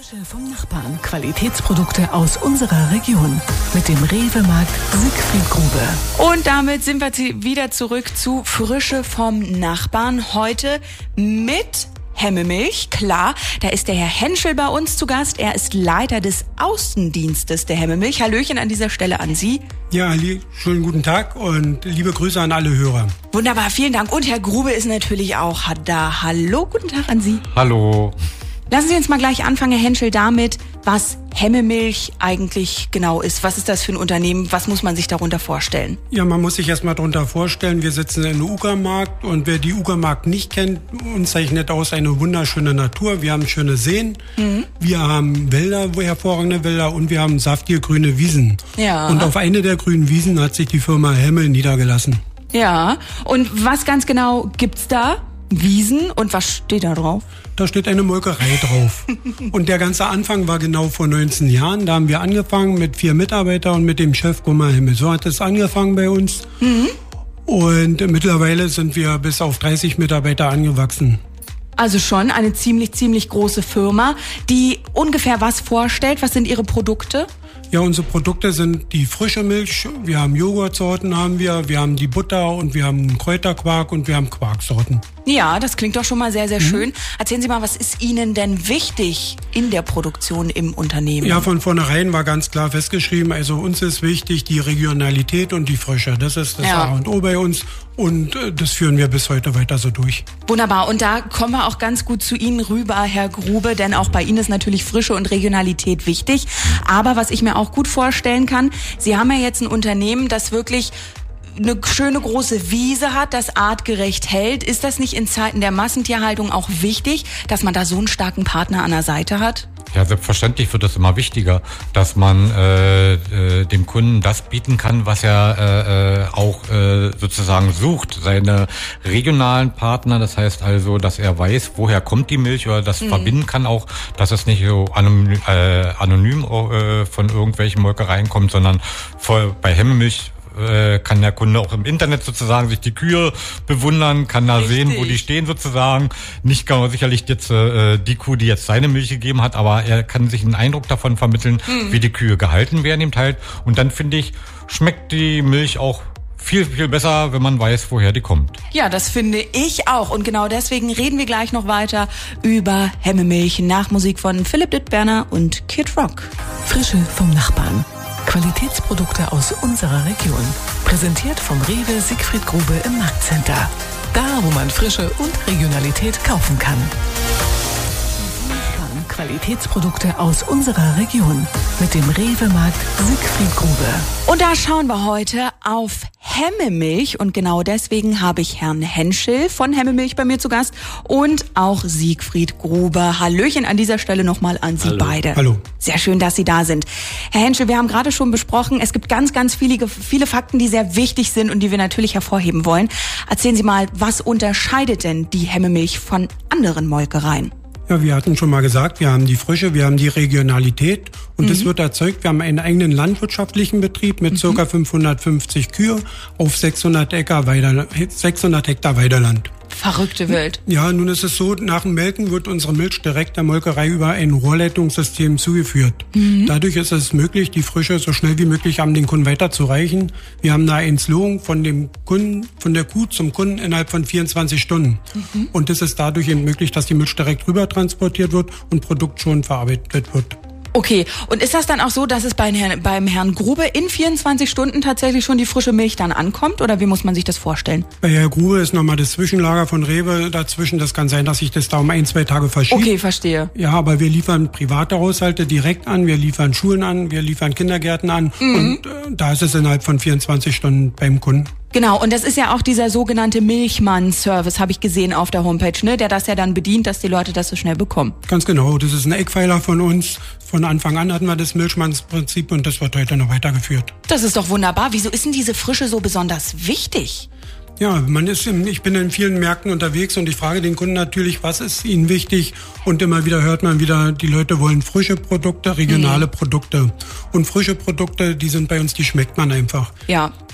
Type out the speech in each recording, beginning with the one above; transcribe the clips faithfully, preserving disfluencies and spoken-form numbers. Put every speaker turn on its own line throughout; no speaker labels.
Frische vom Nachbarn. Qualitätsprodukte aus unserer Region. Mit dem Rewe-Markt Siegfried Grube.
Und damit sind wir wieder zurück zu Frische vom Nachbarn. Heute mit Hemmemilch, klar, da ist der Herr Henschel bei uns zu Gast. Er ist Leiter des Außendienstes der Hemmemilch. Hallöchen an dieser Stelle an Sie.
Ja, schönen guten Tag und liebe Grüße an alle Hörer.
Wunderbar, vielen Dank. Und Herr Grube ist natürlich auch da. Hallo, guten Tag an Sie.
Hallo.
Lassen Sie uns mal gleich anfangen, Herr Henschel, damit, was Hemmemilch eigentlich genau ist. Was ist das für ein Unternehmen? Was muss man sich darunter vorstellen?
Ja, man muss sich erstmal darunter vorstellen, wir sitzen in Uckermark und wer die Uckermark nicht kennt, uns zeichnet aus eine wunderschöne Natur. Wir haben schöne Seen, mhm. wir haben Wälder, hervorragende Wälder und wir haben saftige grüne Wiesen. Ja. Und auf eine der grünen Wiesen hat sich die Firma Hemmel niedergelassen.
Ja, und was ganz genau gibt's da? Wiesen und was steht da drauf?
Da steht eine Molkerei drauf. Und der ganze Anfang war genau vor neunzehn Jahren. Da haben wir angefangen mit vier Mitarbeitern und mit dem Chef Gunnar Hemmel. So hat es angefangen bei uns. Mhm. Und mittlerweile sind wir bis auf dreißig Mitarbeiter angewachsen.
Also schon eine ziemlich, ziemlich große Firma, die ungefähr was vorstellt. Was sind Ihre Produkte?
Ja, unsere Produkte sind die frische Milch, wir haben Joghurtsorten, haben wir, wir haben die Butter und wir haben Kräuterquark und wir haben Quarksorten.
Ja, das klingt doch schon mal sehr, sehr mhm. schön. Erzählen Sie mal, was ist Ihnen denn wichtig in der Produktion im Unternehmen?
Ja, von vornherein war ganz klar festgeschrieben, also uns ist wichtig die Regionalität und die Frische. Das ist das ja. A und O bei uns und das führen wir bis heute weiter so durch.
Wunderbar, und da kommen wir auch ganz gut zu Ihnen rüber, Herr Grube, denn auch bei Ihnen ist natürlich Frische und Regionalität wichtig. Aber was ich mir auch gut vorstellen kann, Sie haben ja jetzt ein Unternehmen, das wirklich eine schöne große Wiese hat, das artgerecht hält. Ist das nicht in Zeiten der Massentierhaltung auch wichtig, dass man da so einen starken Partner an der Seite hat?
Ja, selbstverständlich wird es immer wichtiger, dass man äh, äh, dem Kunden das bieten kann, was er äh, auch äh, sozusagen sucht. Seine regionalen Partner, das heißt also, dass er weiß, woher kommt die Milch oder das mhm. verbinden kann auch, dass es nicht so anonym, äh, anonym äh, von irgendwelchen Molkereien kommt, sondern voll bei Hemmemilch kann der Kunde auch im Internet sozusagen sich die Kühe bewundern, kann da Richtig. sehen, wo die stehen sozusagen. Nicht genau sicherlich jetzt äh, die Kuh, die jetzt seine Milch gegeben hat, aber er kann sich einen Eindruck davon vermitteln, hm. wie die Kühe gehalten werden eben halt. Und dann finde ich, schmeckt die Milch auch viel, viel besser, wenn man weiß, woher die kommt.
Ja, das finde ich auch. Und genau deswegen reden wir gleich noch weiter über Hemmemilch nach Musik von Philipp Dittberner und Kid Rock.
Frische vom Nachbarn. Qualitätsprodukte aus unserer Region. Präsentiert vom Rewe Siegfried Grube im Marktcenter. Da, wo man Frische und Regionalität kaufen kann. Qualitätsprodukte aus unserer Region. Mit dem Rewe-Markt Siegfried Grube.
Und da schauen wir heute auf Hemmemilch. Und genau deswegen habe ich Herrn Henschel von Hemmemilch bei mir zu Gast und auch Siegfried Grube. Hallöchen an dieser Stelle nochmal an Sie
Hallo.
beide.
Hallo.
Sehr schön, dass Sie da sind. Herr Henschel, wir haben gerade schon besprochen, es gibt ganz, ganz viele, viele Fakten, die sehr wichtig sind und die wir natürlich hervorheben wollen. Erzählen Sie mal, was unterscheidet denn die Hemmemilch von anderen Molkereien?
Ja, wir hatten schon mal gesagt, wir haben die Frische, wir haben die Regionalität und mhm. das wird erzeugt. Wir haben einen eigenen landwirtschaftlichen Betrieb mit mhm. ca. fünfhundertfünfzig Kühe auf sechshundert Hektar Weideland.
Verrückte Welt.
Ja, nun ist es so, nach dem Melken wird unsere Milch direkt der Molkerei über ein Rohrleitungssystem zugeführt. Mhm. Dadurch ist es möglich, die Frische so schnell wie möglich an den Kunden weiterzureichen. Wir haben da ein Slogan von dem Kunden, von der Kuh zum Kunden innerhalb von vierundzwanzig Stunden. Mhm. Und es ist dadurch eben möglich, dass die Milch direkt rüber transportiert wird und Produkt schon verarbeitet wird.
Okay, und ist das dann auch so, dass es beim Herrn, beim Herrn Grube in vierundzwanzig Stunden tatsächlich schon die frische Milch dann ankommt? Oder wie muss man sich das vorstellen?
Bei Herrn Grube ist nochmal das Zwischenlager von Rewe dazwischen. Das kann sein, dass sich das da um ein, zwei Tage verschiebt.
Okay, verstehe.
Ja, aber wir liefern private Haushalte direkt an, wir liefern Schulen an, wir liefern Kindergärten an. Mhm. Und äh, da ist es innerhalb von vierundzwanzig Stunden beim Kunden.
Genau, und das ist ja auch dieser sogenannte Milchmann-Service, habe ich gesehen auf der Homepage, ne, der das ja dann bedient, dass die Leute das so schnell bekommen.
Ganz genau, das ist ein Eckpfeiler von uns. Von Anfang an hatten wir das Milchmannsprinzip und das wird heute noch weitergeführt.
Das ist doch wunderbar. Wieso ist denn diese Frische so besonders wichtig?
Ja, man ist im, ich bin in vielen Märkten unterwegs und ich frage den Kunden natürlich, was ist ihnen wichtig? Und immer wieder hört man wieder, die Leute wollen frische Produkte, regionale mhm. Produkte. Und frische Produkte, die sind bei uns, die schmeckt man einfach.
Ja.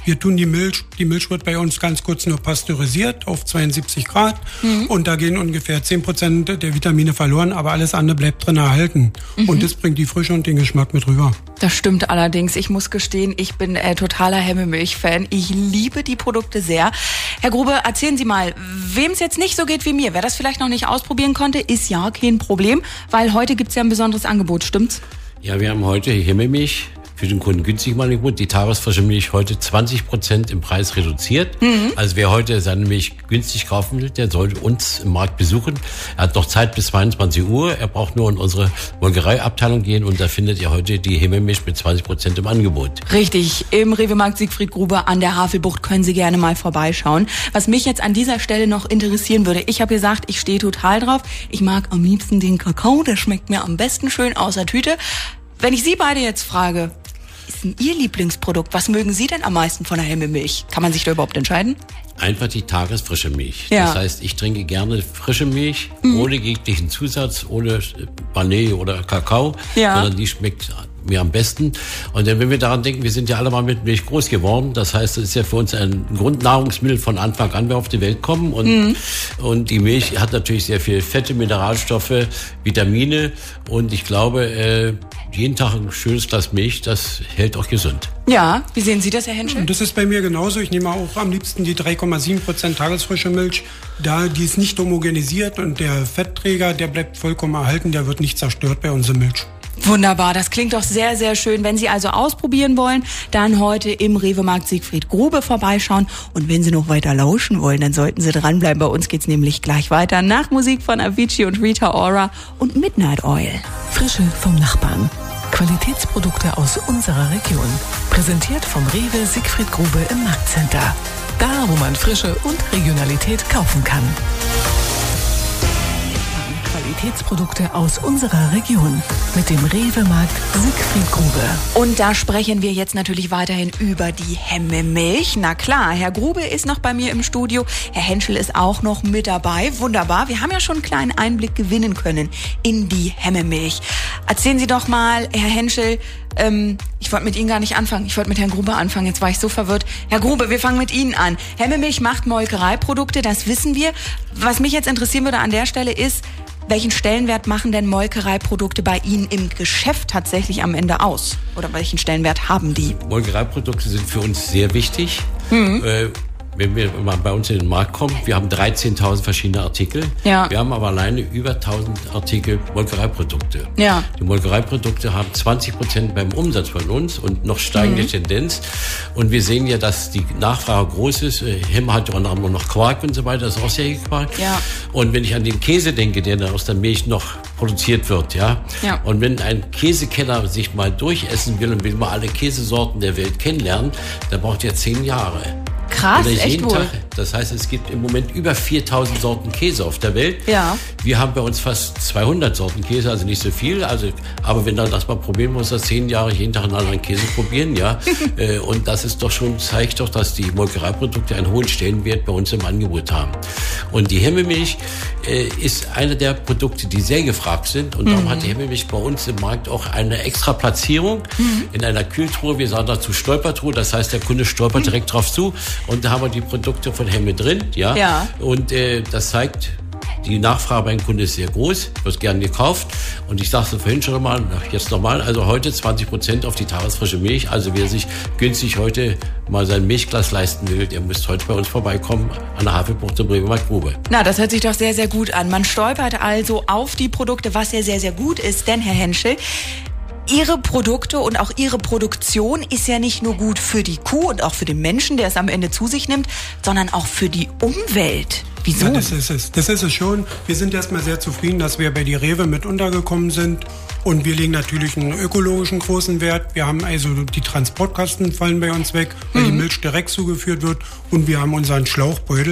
Wir tun die Milch, die Milch wird bei uns ganz kurz nur pasteurisiert auf zweiundsiebzig Grad mhm. und da gehen ungefähr zehn Prozent der Vitamine verloren, aber alles andere bleibt drin erhalten. Mhm. Und das bringt die Frische und den Geschmack mit rüber.
Das stimmt allerdings. Ich muss gestehen, ich bin äh, totaler Hemmemilch-Fan. Ich liebe die Produkte sehr. Herr Grube, erzählen Sie mal, wem es jetzt nicht so geht wie mir, wer das vielleicht noch nicht ausprobieren konnte, ist ja kein Problem, weil heute gibt's ja ein besonderes Angebot, stimmt's?
Ja, wir haben heute Hemmemilch für den Kunden günstig mal Angebot. Die tagesfrische Milch heute zwanzig Prozent im Preis reduziert. Mhm. Also wer heute seine Milch günstig kaufen will, der sollte uns im Markt besuchen. Er hat noch Zeit bis zweiundzwanzig Uhr. Er braucht nur in unsere Molkereiabteilung gehen und da findet ihr heute die Hemmemilch mit zwanzig Prozent im Angebot.
Richtig, im Rewe-Markt Siegfried Grube an der Havelbucht können Sie gerne mal vorbeischauen. Was mich jetzt an dieser Stelle noch interessieren würde, ich habe gesagt, ich stehe total drauf. Ich mag am liebsten den Kakao, der schmeckt mir am besten schön aus der Tüte. Wenn ich Sie beide jetzt frage, ist denn Ihr Lieblingsprodukt? Was mögen Sie denn am meisten von der Hemmemilch? Kann man sich da überhaupt entscheiden?
Einfach die tagesfrische Milch.
Ja.
Das heißt, ich trinke gerne frische Milch, mhm. ohne jeglichen Zusatz, ohne Vanille oder Kakao,
ja.
sondern die schmeckt mir am besten. Und wenn wir daran denken, wir sind ja alle mal mit Milch groß geworden. Das heißt, es ist ja für uns ein Grundnahrungsmittel von Anfang an, wir auf die Welt kommen. Und, mhm. und die Milch hat natürlich sehr viel Fette, Mineralstoffe, Vitamine. Und ich glaube, äh, jeden Tag ein schönes Glas Milch, das hält auch gesund.
Ja, wie sehen Sie das, Herr Henschel?
Und das ist bei mir genauso. Ich nehme auch am liebsten die drei Komma sieben Prozent tagesfrische Milch. Da die ist nicht homogenisiert und der Fettträger, der bleibt vollkommen erhalten, der wird nicht zerstört bei unserer Milch.
Wunderbar, das klingt doch sehr, sehr schön. Wenn Sie also ausprobieren wollen, dann heute im Rewe-Markt Siegfried Grube vorbeischauen. Und wenn Sie noch weiter lauschen wollen, dann sollten Sie dranbleiben. Bei uns geht's nämlich gleich weiter nach Musik von Avicii und Rita Ora und Midnight Oil.
Frische vom Nachbarn. Qualitätsprodukte aus unserer Region. Präsentiert vom Rewe Siegfried Grube im Marktcenter. Da, wo man Frische und Regionalität kaufen kann. Qualitätsprodukte aus unserer Region mit dem Rewe-Markt Siegfried Grube.
Und da sprechen wir jetzt natürlich weiterhin über die Hemmemilch. Na klar, Herr Grube ist noch bei mir im Studio, Herr Henschel ist auch noch mit dabei. Wunderbar, wir haben ja schon einen kleinen Einblick gewinnen können in die Hemmemilch. Erzählen Sie doch mal, Herr Henschel, ähm, ich wollte mit Ihnen gar nicht anfangen, ich wollte mit Herrn Grube anfangen, jetzt war ich so verwirrt. Herr Grube, wir fangen mit Ihnen an. Hemmemilch macht Molkereiprodukte, das wissen wir. Was mich jetzt interessieren würde an der Stelle ist, welchen Stellenwert machen denn Molkereiprodukte bei Ihnen im Geschäft tatsächlich am Ende aus? Oder welchen Stellenwert haben die?
Molkereiprodukte sind für uns sehr wichtig. Mhm. Äh, wenn wir mal bei uns in den Markt kommen, wir haben dreizehntausend verschiedene Artikel. Ja. Wir haben aber alleine über tausend Artikel Molkereiprodukte. Ja. Die Molkereiprodukte haben zwanzig Prozent beim Umsatz von uns und noch steigende mhm. Tendenz. Und wir sehen ja, dass die Nachfrage groß ist. Hemm hat ja auch noch Quark und so weiter, das ist auch sehr Quark. Ja. Und wenn ich an den Käse denke, der dann aus der Milch noch produziert wird, ja. ja. Und wenn ein Käsekenner sich mal durchessen will und will mal alle Käsesorten der Welt kennenlernen, dann braucht er zehn Jahre.
Krass, echt wohl. Tag,
das heißt, es gibt im Moment über viertausend Sorten Käse auf der Welt. Ja. Wir haben bei uns fast zweihundert Sorten Käse, also nicht so viel. Also, aber wenn dann das mal probieren muss, das zehn Jahre jeden Tag einen anderen Käse probieren, ja. äh, und das ist doch schon, zeigt doch, dass die Molkereiprodukte einen hohen Stellenwert bei uns im Angebot haben. Und die Hemmemilch äh, ist eine der Produkte, die sehr gefragt sind. Und mhm. darum hat die Hemmemilch bei uns im Markt auch eine extra Platzierung mhm. in einer Kühltruhe. Wir sagen dazu Stolpertruhe. Das heißt, der Kunde stolpert mhm. direkt drauf zu. Und da haben wir die Produkte von Hemme drin, ja. ja. Und äh, das zeigt, die Nachfrage beim Kunden ist sehr groß, wird gern gekauft. Und ich sagte vorhin schon mal, jetzt nochmal, also heute zwanzig Prozent auf die tagesfrische Milch. Also wer sich günstig heute mal sein Milchglas leisten will, der muss heute bei uns vorbeikommen an der Havelbucht im Rewe-Markt Grube.
Na, das hört sich doch sehr, sehr gut an. Man stolpert also auf die Produkte, was ja sehr, sehr gut ist. Denn, Herr Henschel, Ihre Produkte und auch Ihre Produktion ist ja nicht nur gut für die Kuh und auch für den Menschen, der es am Ende zu sich nimmt, sondern auch für die Umwelt. Wieso?
Ja, das ist es. Das ist es schon. Wir sind erstmal sehr zufrieden, dass wir bei die Rewe mit untergekommen sind. Und wir legen natürlich einen ökologischen großen Wert. Wir haben also die Transportkosten fallen bei uns weg, weil mhm. die Milch direkt zugeführt wird. Und wir haben unseren Schlauchbeutel.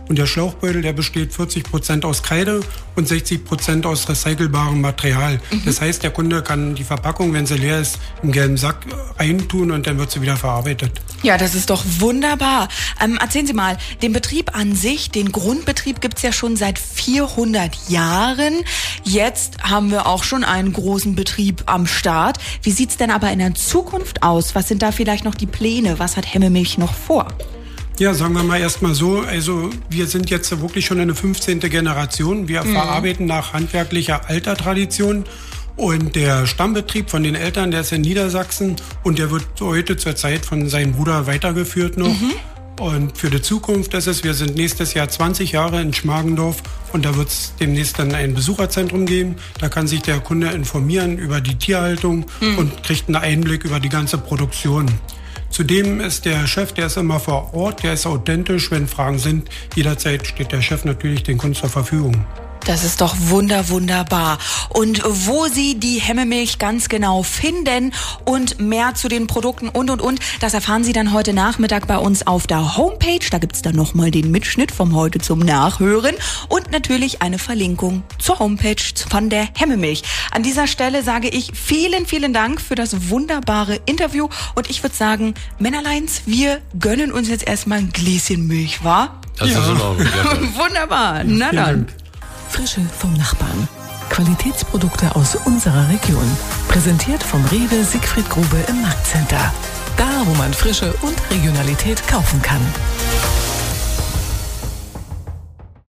Und der Schlauchbeutel, der besteht vierzig Prozent aus Kreide und sechzig Prozent aus recycelbarem Material. Mhm. Das heißt, der Kunde kann die Verpackung, wenn sie leer ist, im gelben Sack reintun und dann wird sie wieder verarbeitet.
Ja, das ist doch wunderbar. Ähm, erzählen Sie mal, den Betrieb an sich, den Grundbetrieb gibt's ja schon seit vierhundert Jahren. Jetzt haben wir auch schon einen großen Betrieb am Start. Wie sieht's denn aber in der Zukunft aus? Was sind da vielleicht noch die Pläne? Was hat Hemmemilch noch vor?
Ja, sagen wir mal erstmal so, also wir sind jetzt wirklich schon eine fünfzehnte Generation. Wir mhm. verarbeiten nach handwerklicher alter Tradition. Und der Stammbetrieb von den Eltern, der ist in Niedersachsen und der wird heute zur Zeit von seinem Bruder weitergeführt noch. Mhm. Und für die Zukunft ist es, wir sind nächstes Jahr zwanzig Jahre in Schmargendorf und da wird es demnächst dann ein Besucherzentrum geben. Da kann sich der Kunde informieren über die Tierhaltung mhm. und kriegt einen Einblick über die ganze Produktion. Zudem ist der Chef, der ist immer vor Ort, der ist authentisch. Wenn Fragen sind, jederzeit steht der Chef natürlich den Kunden zur Verfügung.
Das ist doch wunder, wunderbar. Und wo Sie die Hemmemilch ganz genau finden und mehr zu den Produkten und, und, und, das erfahren Sie dann heute Nachmittag bei uns auf der Homepage. Da gibt's dann nochmal den Mitschnitt vom Heute zum Nachhören und natürlich eine Verlinkung zur Homepage von der Hemmemilch. An dieser Stelle sage ich vielen, vielen Dank für das wunderbare Interview und ich würde sagen, Männerleins, wir gönnen uns jetzt erstmal ein Gläschen Milch, wa?
Das ja. ist in Ordnung.
Wunderbar. Na dann.
Frische vom Nachbarn. Qualitätsprodukte aus unserer Region. Präsentiert vom Rewe Siegfried Grube im Marktcenter. Da, wo man Frische und Regionalität kaufen kann.